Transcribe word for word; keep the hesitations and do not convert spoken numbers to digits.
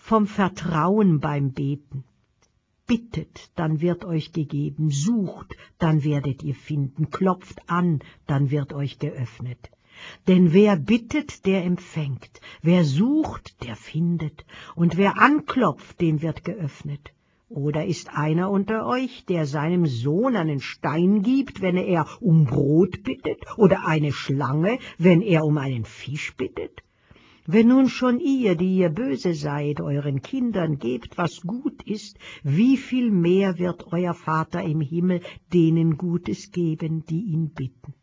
vom Vertrauen beim Beten. Bittet, dann wird euch gegeben, sucht, dann werdet ihr finden, klopft an, dann wird euch geöffnet. Denn wer bittet, der empfängt, wer sucht, der findet, und wer anklopft, dem wird geöffnet. Oder ist einer unter euch, der seinem Sohn einen Stein gibt, wenn er um Brot bittet, oder eine Schlange, wenn er um einen Fisch bittet? Wenn nun schon ihr, die ihr böse seid, euren Kindern gebt, was gut ist, wie viel mehr wird euer Vater im Himmel denen Gutes geben, die ihn bitten.